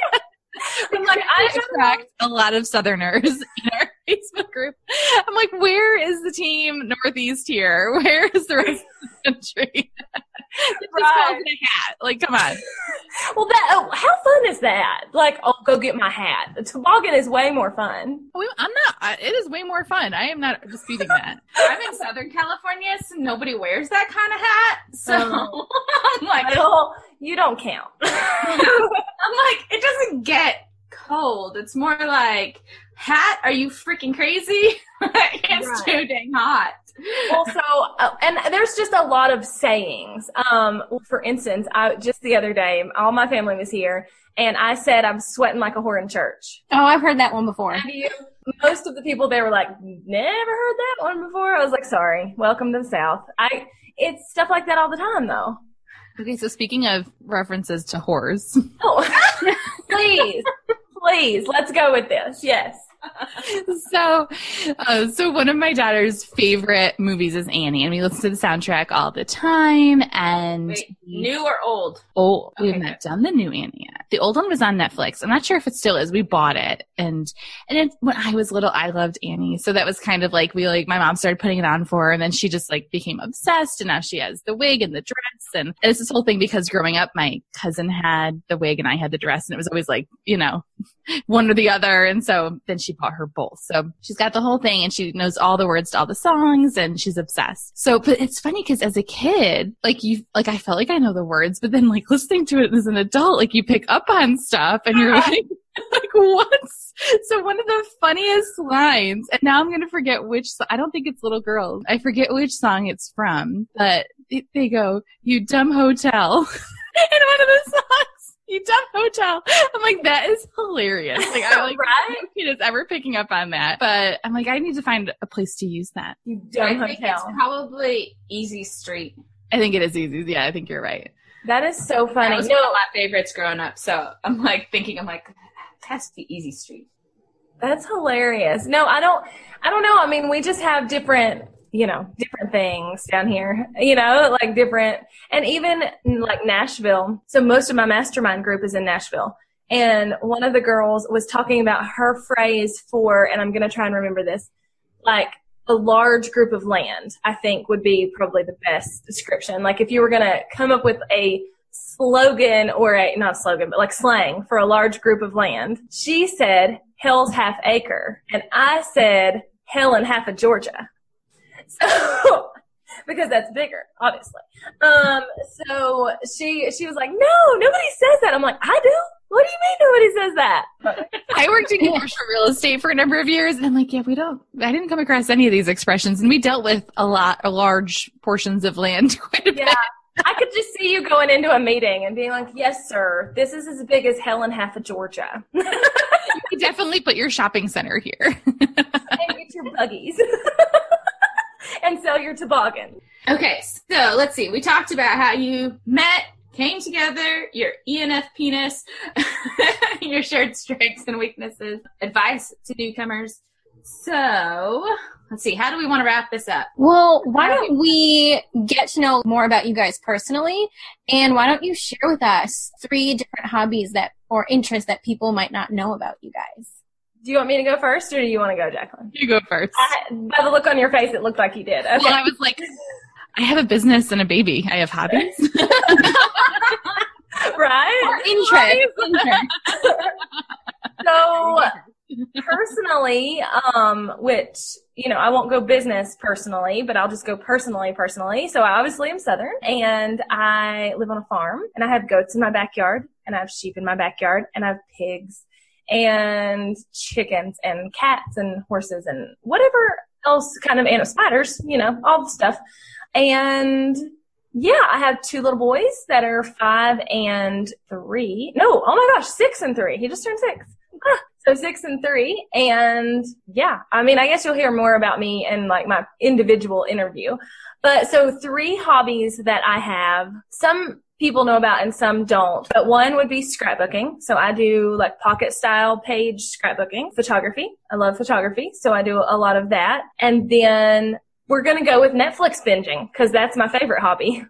I'm like, I attract a lot of Southerners in our Facebook group. I'm like, where is the team Northeast here? Where is the rest of the country? It just calls it a hat. Like, come on. Well, that oh, how fun is that? Like, oh, go get my hat. The toboggan is way more fun. I'm not. It is way more fun. I am not disputing that. I'm in Southern California, so nobody wears that kind of hat. So Oh. I'm like, Well, you don't count. I'm like, it doesn't get cold. It's more like, hat? Are you freaking crazy? It's Right. too dang hot. Also, uh, and there's just a lot of sayings. Um, for instance, I just the other day, all my family was here, and I said I'm sweating like a whore in church. Oh, I've heard that one before. Have you? Most of the people there were like, never heard that one before. I was like, sorry, welcome to the South. I it's stuff like that all the time, though. Okay, so speaking of references to whores. Oh, please, please, let's go with this. Yes. so, uh, so one of my daughter's favorite movies is Annie, and we listen to the soundtrack all the time. And Wait, new or old? oh, we Okay, have not done the new Annie yet. The old one was on Netflix. I'm not sure if it still is. We bought it, and and it, when I was little, I loved Annie, so that was kind of like we like my mom started putting it on for her, and then she just like became obsessed, and now she has the wig and the dress, and it's this whole thing because growing up, my cousin had the wig and I had the dress, and it was always like you know one or the other, and so then she bought her both. So she's got the whole thing, and she knows all the words to all the songs, and she's obsessed. So, but it's funny because as a kid, like you, like I felt like I know the words, but then like listening to it as an adult, like you pick up on stuff, and you're like, like what? So one of the funniest lines, and now I'm gonna forget which. I don't think it's Little Girl. I forget which song it's from, but it, they go, "You dumb hotel," in one of the songs. You dumb hotel. I'm like, that is hilarious. Like, I like, Right? no kid is ever picking up on that. But I'm like, I need to find a place to use that. You I dumb think it's hotel. probably Easy Street. I think it is easy. Yeah, I think you're right. That is so funny. That was No, one of my favorites growing up. So I'm like thinking, I'm like, it has to be Easy Street. that's hilarious. No, I don't. I don't know. I mean, we just have different, you know, different things down here. You know, like different, and even in, like Nashville. So most of my mastermind group is in Nashville, and one of the girls was talking about her phrase for, and I'm gonna try and remember this, like a large group of land. I think would be probably the best description. Like if you were gonna come up with a slogan or a not slogan, but like slang for a large group of land, she said hell's half acre, and I said hell and half of Georgia. So, because that's bigger, obviously. Um, so she she was like, no, nobody says that. I'm like, I do. What do you mean nobody says that? I worked in commercial real estate for a number of years, and I'm like, yeah, we don't, I didn't come across any of these expressions, and we dealt with a lot, a large portions of land quite a bit. Yeah. I could just see you going into a meeting and being like, yes, sir, this is as big as hell and half of Georgia. You definitely put your shopping center here. And get your buggies. And sell your toboggan. Okay, so let's see. We talked about how you met, came together, your E N F penis, your shared strengths and weaknesses, advice to newcomers. So let's see. How do we want to wrap this up? Well, why don't we get to know more about you guys personally, and why don't you share with us three different hobbies that or interests that people might not know about you guys? Do you want me to go first, or do you want to go, Jacqueline? You go first. I, by the look on your face, it looked like you did. Okay. Well, I was like, I have a business and a baby. I have hobbies. Right? Interest. Interest. So personally, um, which, you know, I won't go business personally, but I'll just go personally, personally. So I obviously am Southern, and I live on a farm, and I have goats in my backyard, and I have sheep in my backyard, and I have pigs and chickens and cats and horses and whatever else kind of, and spiders, you know, all the stuff. And yeah, I have two little boys that are five and three. No, oh my gosh, six and three. He just turned six. Ah, so six and three. And yeah, I mean, I guess you'll hear more about me in like my individual interview. But so three hobbies that I have, some people know about and some don't. But one would be scrapbooking. So I do like pocket style page scrapbooking, photography. I love photography. So I do a lot of that. And then we're going to go with Netflix binging because that's my favorite hobby.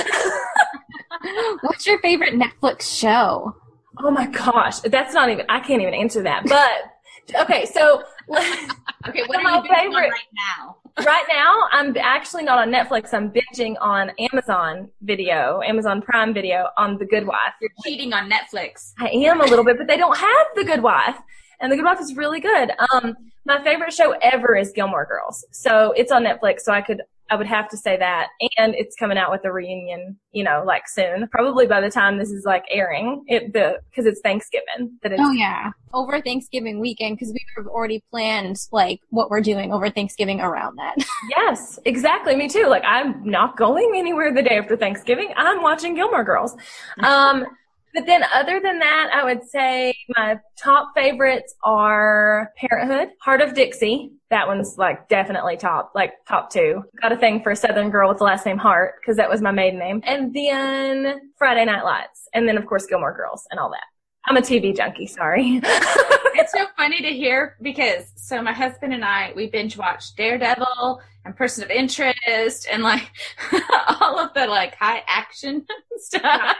What's your favorite Netflix show? Oh my gosh. That's not even, I can't even answer that. But okay, so okay, what so are you binging favorite, on right now? Right now, I'm actually not on Netflix. I'm binging on Amazon Video, Amazon Prime Video on The Good Wife. You're cheating on Netflix. I am a little bit, but they don't have The Good Wife. And The Good Wife is really good. Um, my favorite show ever is Gilmore Girls. So it's on Netflix, so I could, I would have to say that. And it's coming out with a reunion, you know, like soon. Probably by the time this is like airing, it the because it's Thanksgiving. That it's, oh yeah, over Thanksgiving weekend because we have already planned like what we're doing over Thanksgiving around that. Yes, exactly. Me too. Like I'm not going anywhere the day after Thanksgiving. I'm watching Gilmore Girls. Um, But then other than that, I would say my top favorites are Parenthood, Heart of Dixie. That one's like definitely top, like top two. Got a thing for a Southern girl with the last name Hart because that was my maiden name. And then Friday Night Lights. And then of course Gilmore Girls and all that. I'm a T V junkie, sorry. It's so funny to hear because so my husband and I, we binge watched Daredevil and Person of Interest and like all of the like high action stuff.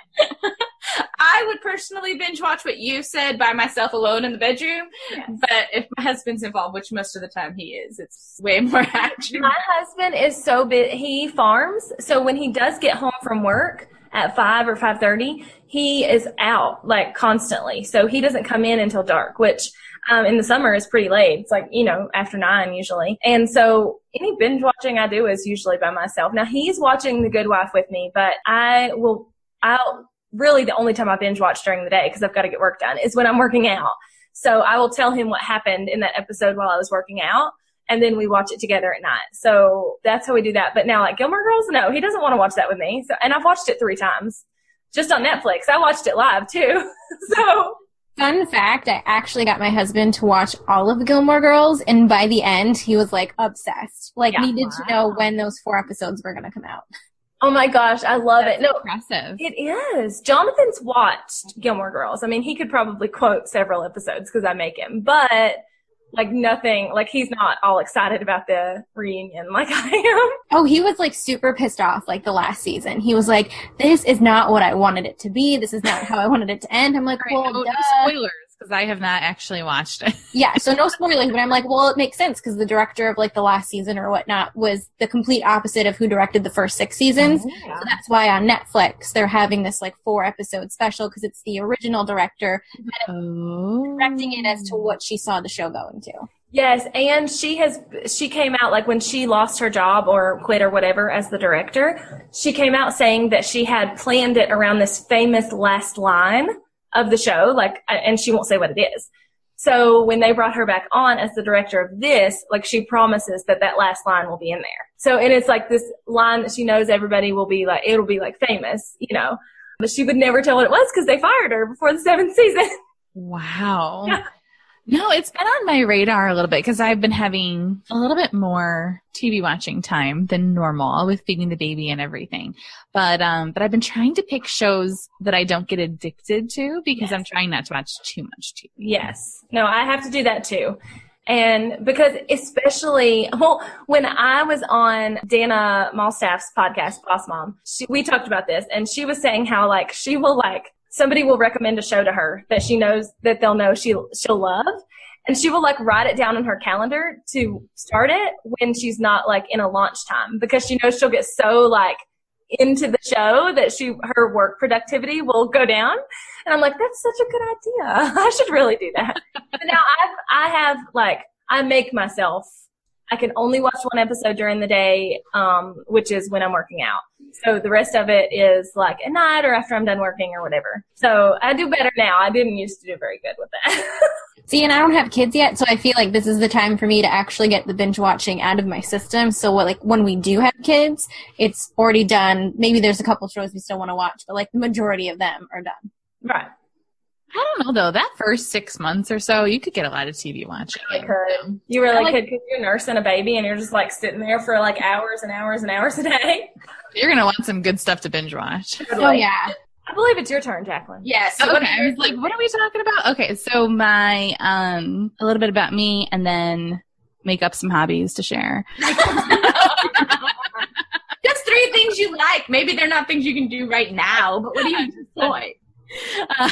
I would personally binge watch what you said by myself alone in the bedroom. Yes. But if my husband's involved, which most of the time he is, it's way more action. My husband is so big. He farms. So when he does get home from work at five or five thirty, he is out like constantly. So he doesn't come in until dark, which um, in the summer is pretty late. It's like, you know, after nine usually. And so any binge watching I do is usually by myself. Now he's watching The Good Wife with me, but I will, I'll, really the only time I binge watch during the day because I've got to get work done is when I'm working out. So I will tell him what happened in that episode while I was working out, and then we watch it together at night. So that's how we do that. But now like Gilmore Girls, no, he doesn't want to watch that with me. So, and I've watched it three times just on Netflix. I watched it live too. So fun fact, I actually got my husband to watch all of the Gilmore Girls, and by the end he was like obsessed. Like yeah. needed Wow. to know when those four episodes were going to come out. oh my gosh, I love That's it. No, impressive. it is. Jonathan's watched Gilmore Girls. I mean, he could probably quote several episodes because I make him, but like nothing, like he's not all excited about the reunion like I am. Oh, he was like super pissed off like the last season. He was like, this is not what I wanted it to be. This is not how I wanted it to end. I'm like, Right, well, no duh. spoilers because I have not actually watched it. Yeah, so no spoilers, but I'm like, well, it makes sense because the director of like the last season or whatnot was the complete opposite of who directed the first six seasons. Yeah. So that's why on Netflix they're having this like four episode special because it's the original director Oh. directing it as to what she saw the show going to. Yes, and she has, she came out, like when she lost her job or quit or whatever as the director, she came out saying that she had planned it around this famous last line of the show, like, and she won't say what it is. So when they brought her back on as the director of this, like she promises that that last line will be in there. So, and it's like this line that she knows everybody will be like, it'll be like famous, you know, but she would never tell what it was because they fired her before the seventh season. Wow. Yeah. No, it's been on my radar a little bit because I've been having a little bit more T V watching time than normal with feeding the baby and everything. But um, but I've been trying to pick shows that I don't get addicted to because Yes. I'm trying not to watch too much T V. Yes. No, I have to do that too. And because especially, well, when I was on Dana Malstaff's podcast, Boss Mom, she, we talked about this and she was saying how like she will like, somebody will recommend a show to her that she knows that they'll know she, she'll love. And she will like write it down on her calendar to start it when she's not like in a launch time because she knows she'll get so like into the show that she, her work productivity will go down. And I'm like, that's such a good idea. I should really do that. But now I've, I have like, I make myself I can only watch one episode during the day, um, which is when I'm working out. So the rest of it is like at night or after I'm done working or whatever. So I do better now. I didn't used to do very good with that. See, and I don't have kids yet, so I feel like this is the time for me to actually get the binge watching out of my system. So what, like when we do have kids, it's already done. Maybe there's a couple shows we still want to watch, but like the majority of them are done. Right. I don't know, though. That first six months or so, you could get a lot of T V watching. You could. You really like, could, because you're nursing a baby and you're just like sitting there for like hours and hours and hours a day. You're going to want some good stuff to binge watch. Oh, yeah. I believe it's your turn, Jacqueline. Yes. So okay, I was like, what are we talking about? Okay, so my, um, a little bit about me and then make up some hobbies to share. Just three things you like. Maybe they're not things you can do right now, but what do you enjoy? Uh,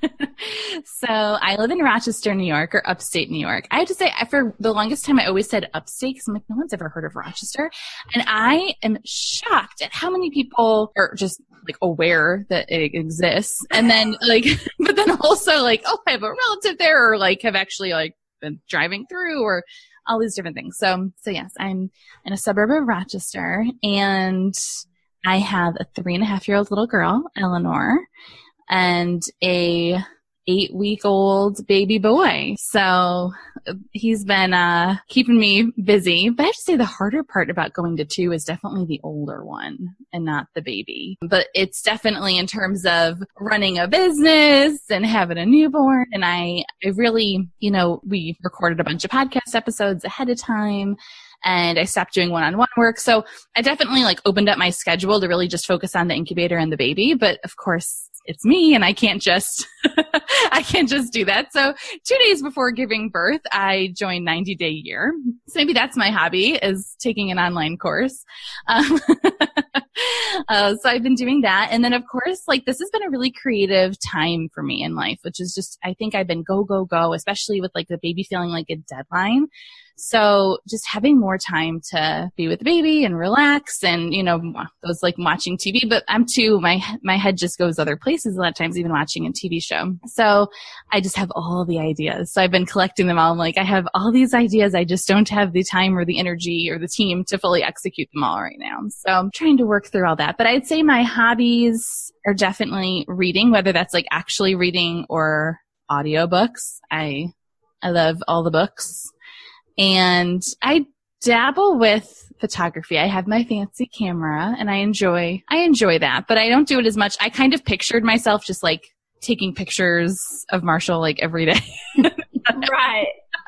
so I live in Rochester, New York, or upstate New York. I have to say, for the longest time, I always said upstate because I'm like, no one's ever heard of Rochester. And I am shocked at how many people are just like aware that it exists. And then like, but then also like, oh, I have a relative there, or like have actually like been driving through, or all these different things. So, so yes, I'm in a suburb of Rochester, and I have a three and a half year old little girl, Eleanor, and a eight week old baby boy. So he's been uh keeping me busy. But I have to say the harder part about going to two is definitely the older one and not the baby. But it's definitely in terms of running a business and having a newborn. And I, I really, you know, we recorded a bunch of podcast episodes ahead of time. And I stopped doing one-on-one work. So I definitely like opened up my schedule to really just focus on the incubator and the baby. But of course, it's me, and I can't just, I can't just do that. So two days before giving birth, I joined ninety day year. So maybe that's my hobby, is taking an online course. Um, uh, so I've been doing that. And then of course, like this has been a really creative time for me in life, which is just, I think I've been go, go, go, especially with like the baby feeling like a deadline. So just having more time to be with the baby and relax, and, you know, those like watching T V, but I'm too, my, my head just goes other places a lot of times, even watching a T V show. So I just have all the ideas. So I've been collecting them all. I'm like, I have all these ideas. I just don't have the time or the energy or the team to fully execute them all right now. So I'm trying to work through all that. But I'd say my hobbies are definitely reading, whether that's like actually reading or audiobooks. I, I love all the books. And I dabble with photography. I have my fancy camera, and I enjoy, I enjoy that, but I don't do it as much. I kind of pictured myself just like taking pictures of Marshall like every day. Right.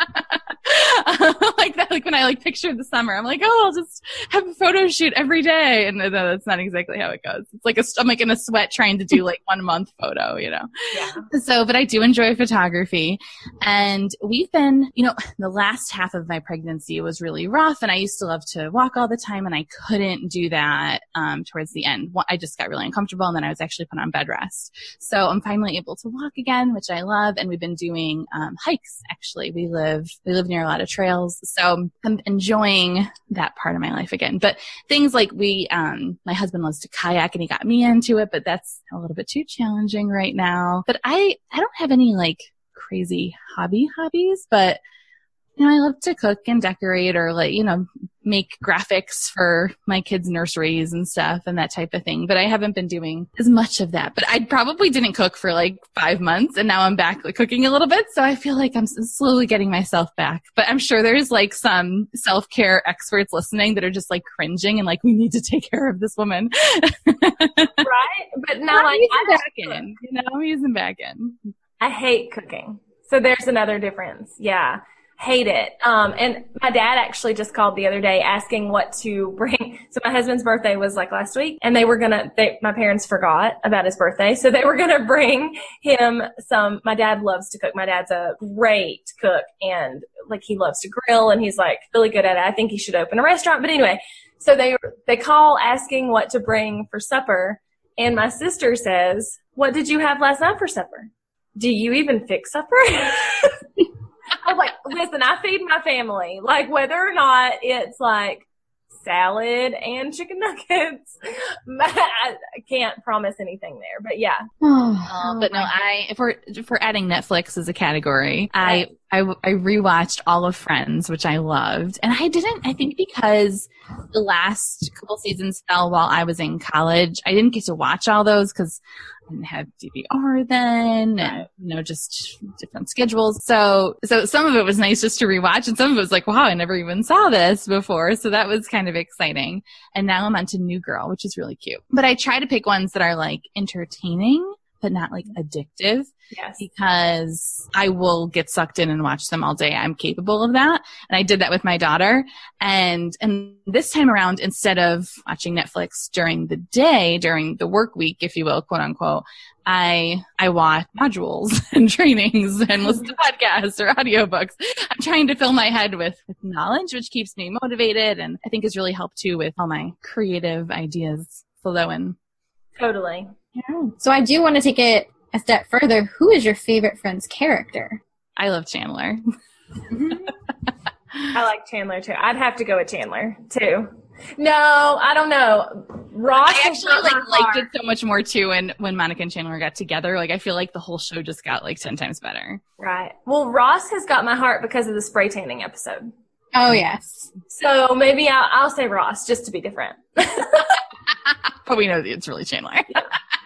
Like that, like when I like pictured the summer, I'm like, oh, I'll just have a photo shoot every day. And no, that's not exactly how it goes. It's like a, I'm like in a sweat trying to do like one month photo, you know? Yeah. So, but I do enjoy photography, and we've been, you know, the last half of my pregnancy was really rough, and I used to love to walk all the time, and I couldn't do that, um, towards the end. I just got really uncomfortable, and then I was actually put on bed rest. So I'm finally able to walk again, which I love. And we've been doing, um, hikes. Actually, we live, we live near a lot of trails. So I'm enjoying that part of my life again. But things like we, um, my husband loves to kayak, and he got me into it, but that's a little bit too challenging right now. But I, I don't have any like crazy hobby hobbies, but you know, I love to cook and decorate, or like, you know, make graphics for my kids' nurseries and stuff and that type of thing. But I haven't been doing as much of that. But I probably didn't cook for like five months and now I'm back like cooking a little bit. So I feel like I'm slowly getting myself back. But I'm sure there's like some self-care experts listening that are just like cringing and like, we need to take care of this woman. Right? But now like I'm back in, you know, I'm using back in. I hate cooking. So there's another difference. Yeah. Hate it. Um, and my dad actually just called the other day asking what to bring. So my husband's birthday was like last week, and they were gonna, they, my parents forgot about his birthday. So they were gonna bring him some, my dad loves to cook. My dad's a great cook, and like he loves to grill, and he's like really good at it. I think he should open a restaurant. But anyway, so they, they call asking what to bring for supper. And my sister says, what did you have last night for supper? Do you even fix supper? I was like, listen, I feed my family. Like, whether or not it's like salad and chicken nuggets. I can't promise anything there, but yeah. Oh, but no, I if we're if we're adding Netflix as a category, I, I I rewatched all of Friends, which I loved, and I didn't. I think because the last couple seasons fell while I was in college, I didn't get to watch all those because I didn't have D V R then, and you know, just different schedules. So so some of it was nice just to rewatch, and some of it was like, wow, I never even saw this before. So that was kind of exciting. And now I'm on to New Girl, which is really cute. But I try to pick ones that are like entertaining, but not like addictive. Yes. Because I will get sucked in and watch them all day. I'm capable of that. And I did that with my daughter. And, and this time around, instead of watching Netflix during the day, during the work week, if you will, quote unquote, I, I watch modules and trainings and listen to podcasts or audiobooks. I'm trying to fill my head with, with knowledge, which keeps me motivated. And I think has really helped too with all my creative ideas flowing. Totally. Yeah. So I do want to take it a step further. Who is your favorite Friends character? I love Chandler. I like Chandler too. I'd have to go with Chandler too. No, I don't know. Ross I actually like liked it so much more too when when Monica and Chandler got together. Like I feel like the whole show just got like ten times better. Right. Well, Ross has got my heart because of the spray tanning episode. Oh yes. So maybe I'll, I'll say Ross just to be different. But we know that it's really Chandler. Yeah.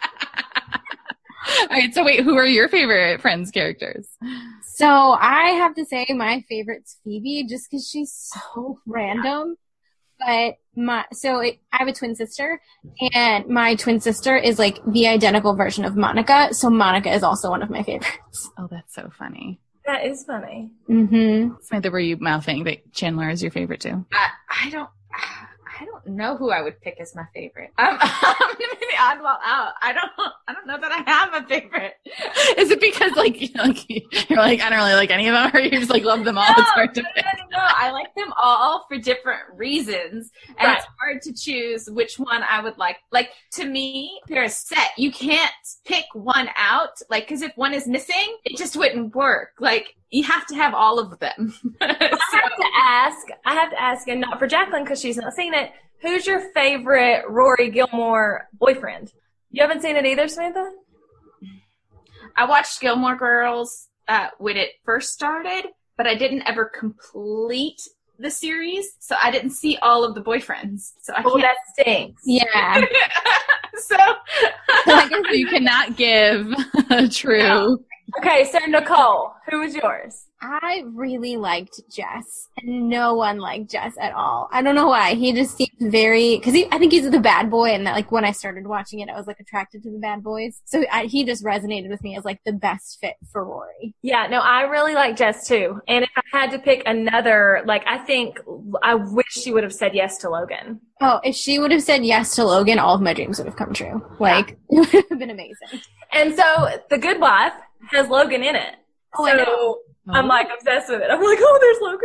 All right, so wait, who are your favorite Friends characters? So I have to say my favorite's Phoebe, just because she's so random. But my so it, I have a twin sister, and my twin sister is like the identical version of Monica. So Monica is also one of my favorites. Oh, that's so funny. That is funny. Mm-hmm. Samantha, were you mouthing that Chandler is your favorite too? I, I don't. I don't know who I would pick as my favorite. I'm, I'm gonna be the oddball out. I don't. I don't know that I have a favorite. Is it because like, you know, like you're like I don't really like any of them, or you just like love them all? No, it's hard to no, pick. no, no, no. I like them all for different reasons, and Right. it's hard to choose which one I would like. Like to me, they're a set. You can't pick one out, like because if one is missing, it just wouldn't work. Like you have to have all of them. I have to ask. I have to ask, and not for Jacqueline because she's not seen it. Who's your favorite Rory Gilmore boyfriend? You haven't seen it either, Samantha? I watched Gilmore Girls uh, when it first started, but I didn't ever complete the series, so I didn't see all of the boyfriends. So I Oh, can't. that stinks. Yeah. so I guess you cannot give a true. Okay, so Nicole, who was yours? I really liked Jess, and no one liked Jess at all. I don't know why. He just seemed very, because I think he's the bad boy, and that, like when I started watching it, I was like attracted to the bad boys. So I, he just resonated with me as like the best fit for Rory. Yeah, no, I really like Jess too. And if I had to pick another, like, I think I wish she would have said yes to Logan. Oh, if she would have said yes to Logan, all of my dreams would have come true. Like, it would have been amazing. And so The Good Wife has Logan in it. Oh, so I know. I'm like obsessed with it. I'm like, oh, there's Logan.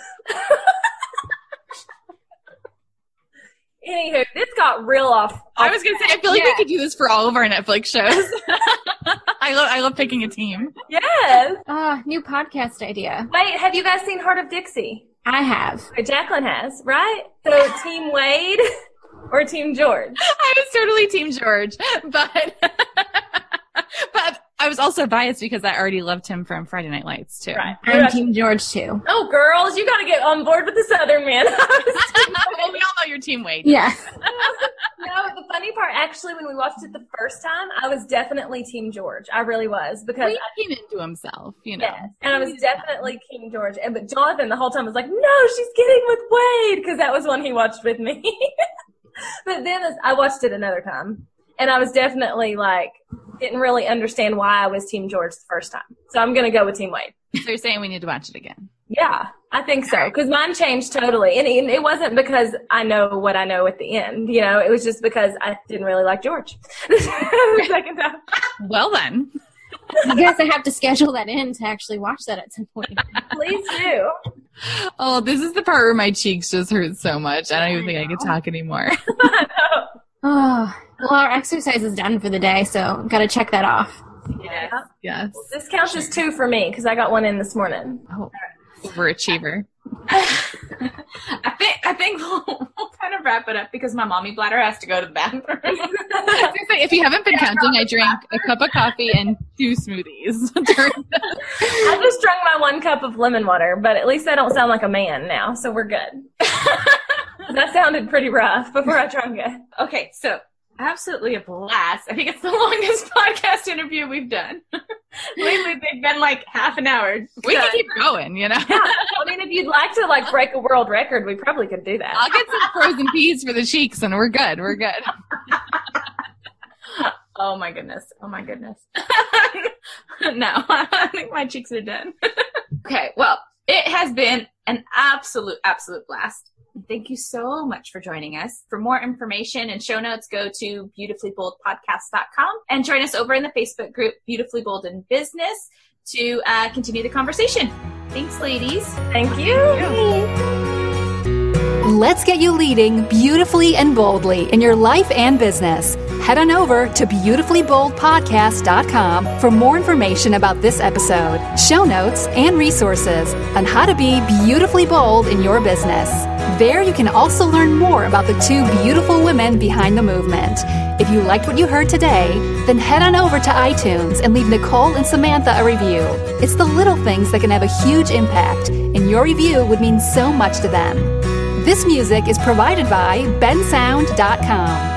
Anywho, this got real off. I was gonna say, I feel like Yeah. we could do this for all of our Netflix shows. I love, I love picking a team. Yes. Ah, new podcast idea. Wait, have you guys seen Heart of Dixie? I have. Okay, Jacqueline has, right? So Team Wade or Team George? I was totally Team George, but but I was also biased because I already loved him from Friday Night Lights too. Right. I'm Team George too. Oh, girls, you got to get on board with the Southern man. Well, we all know you're Team Wade. Yeah. No, the funny part, actually, when we watched it the first time, I was definitely Team George. I really was because Well, I, he came into himself, you know. yes, and I was definitely Team George. And but Jonathan the whole time was like, "No, she's getting with Wade," because that was one he watched with me. But then as I watched it another time, and I was definitely like, didn't really understand why I was Team George the first time. So I'm gonna go with Team Wade. So you're saying we need to watch it again? Yeah, I think so. Because mine changed totally. And it, it wasn't because I know what I know at the end. You know, it was just because I didn't really like George. The second time. Well then. I guess I have to schedule that in to actually watch that at some point. Please do. Oh, this is the part where my cheeks just hurt so much. I don't even think I can talk anymore. Oh, well, our exercise is done for the day, so got to check that off. yes. Yes. This counts as two for me because I got one in this morning. Oh, overachiever. I think I think we'll, we'll kind of wrap it up because my mommy bladder has to go to the bathroom. If you haven't been yeah, counting, I drank a cup of coffee and two smoothies. I just drank my one cup of lemon water, but at least I don't sound like a man now, so we're good. That sounded pretty rough before I drank it. Okay, so absolutely a blast. I think it's the longest podcast interview we've done. Lately, they've been like half an hour. We can keep going, you know? Yeah. I mean, if you'd like to like break a world record, we probably could do that. I'll get some frozen peas for the cheeks and we're good. We're good. Oh my goodness. Oh my goodness. No, I think my cheeks are done. Okay, well, it has been an absolute, absolute blast. Thank you so much for joining us. For more information and show notes, go to beautifully bold podcast dot com and join us over in the Facebook group Beautifully Bold in Business to uh, continue the conversation. Thanks, ladies. Thank you. Thank you. Let's get you leading beautifully and boldly in your life and business. Head on over to beautifully bold podcast dot com for more information about this episode, show notes, and resources on how to be beautifully bold in your business. There you can also learn more about the two beautiful women behind the movement. If you liked what you heard today, then head on over to iTunes and leave Nicole and Samantha a review. It's the little things that can have a huge impact, and your review would mean so much to them. This music is provided by ben sound dot com.